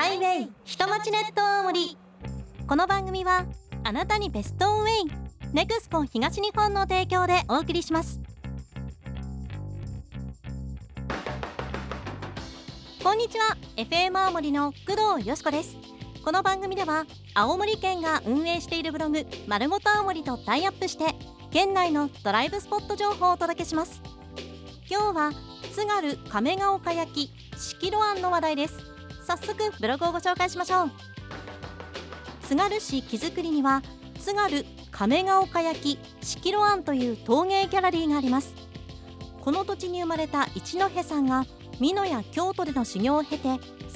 ハイウェイ下町ネット青森。この番組はあなたにベストウェイネクスコ東日本の提供でお送りします。こんにちは、 FM 青森の工藤よしこです。この番組では青森県が運営しているブログまるごと青森とタイアップして県内のドライブスポット情報をお届けします。今日は津軽亀ヶ岡焼しきろあんの話題です。早速ブログをご紹介しましょう。津軽市木造には津軽亀ヶ岡焼しきろあんという陶芸ギャラリーがあります。この土地に生まれた一戸さんが美濃や京都での修行を経て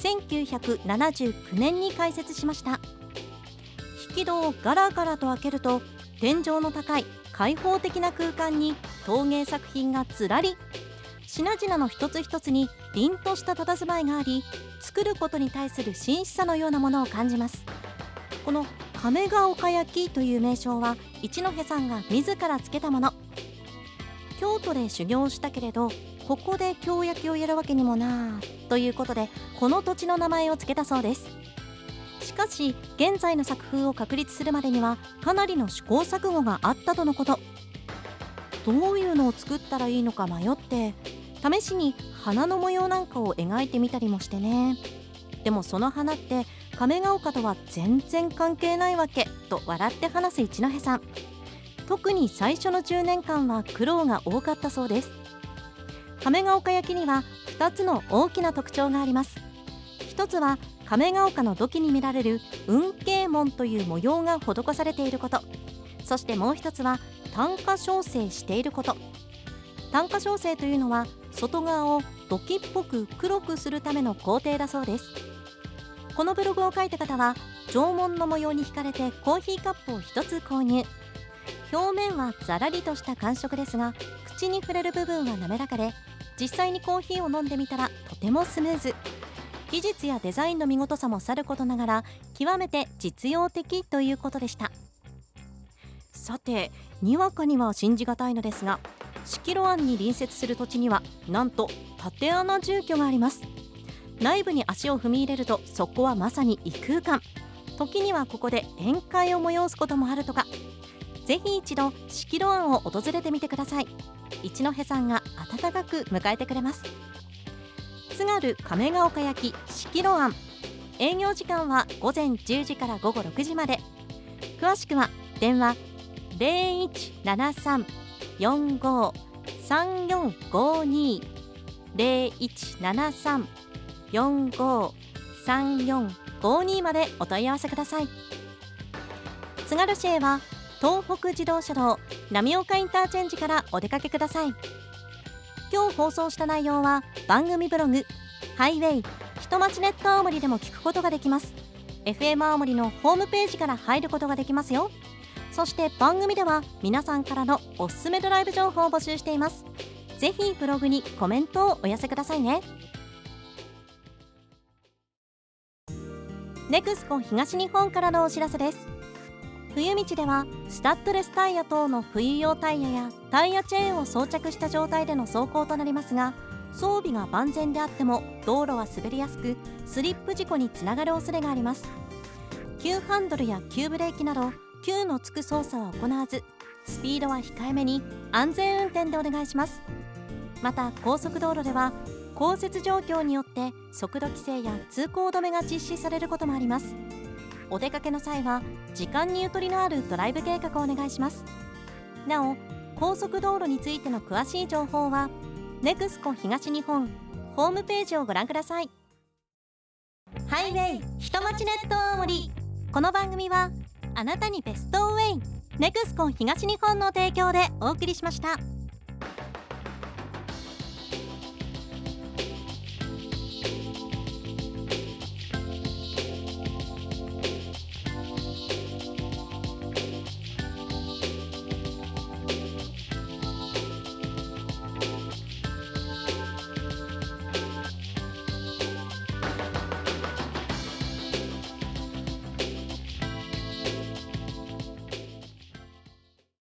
1979年に開設しました。引き戸をガラガラと開けると天井の高い開放的な空間に陶芸作品がずらり。品々の一つ一つに凛とした佇まいがあり、作ることに対する真摯さのようなものを感じます。この亀ヶ岡焼という名称は一戸さんが自らつけたもの。京都で修行したけれどここで京焼きをやるわけにもなということでこの土地の名前をつけたそうです。しかし現在の作風を確立するまでにはかなりの試行錯誤があったとのこと。どういうのを作ったらいいのか迷って試しに花の模様なんかを描いてみたりもしてね。でもその花って亀ヶ岡とは全然関係ないわけと笑って話す一戸さん。特に最初の10年間は苦労が多かったそうです。亀ヶ岡焼には2つの大きな特徴があります。一つは亀ヶ岡の土器に見られる雲形紋という模様が施されていること。そしてもう一つは単価焼成していること。単価焼成というのは外側を土器っぽく黒くするための工程だそうです。このブログを書いた方は縄文の模様に惹かれてコーヒーカップを1つ購入。表面はザラリとした感触ですが口に触れる部分は滑らかで、実際にコーヒーを飲んでみたらとてもスムーズ。技術やデザインの見事さもさることながら極めて実用的ということでした。さて、にわかには信じがたいのですが、しきろあんに隣接する土地にはなんと竪穴住居があります。内部に足を踏み入れるとそこはまさに異空間。時にはここで宴会を催すこともあるとか。ぜひ一度しきろあんを訪れてみてください。一戸さんが温かく迎えてくれます。津軽亀ヶ岡焼しきろあん。営業時間は午前10時から午後6時まで。詳しくは電話 0173-45-3452 0173-45-3452までお問い合わせください。津軽市へは東北自動車道浪岡インターチェンジからお出かけください。今日放送した内容は番組ブログハイウェイ下町ネット青森でも聞くことができます。 FM 青森のホームページから入ることができますよ。そして番組では皆さんからのおすすめドライブ情報を募集しています。ぜひブログにコメントをお寄せくださいね。ネクスコ東日本からのお知らせです。冬道ではスタッドレスタイヤ等の冬用タイヤやタイヤチェーンを装着した状態での走行となりますが、装備が万全であっても道路は滑りやすくスリップ事故につながる恐れがあります。急ハンドルや急ブレーキなど急のつく操作は行わず、スピードは控えめに安全運転でお願いします。また高速道路では降雪状況によって速度規制や通行止めが実施されることもあります。お出かけの際は時間にゆとりのあるドライブ計画をお願いします。なお高速道路についての詳しい情報はネクスコ東日本ホームページをご覧ください。ハイウェイ下町ネット青森。この番組はあなたにベストウェイネクスコ東日本の提供でお送りしました。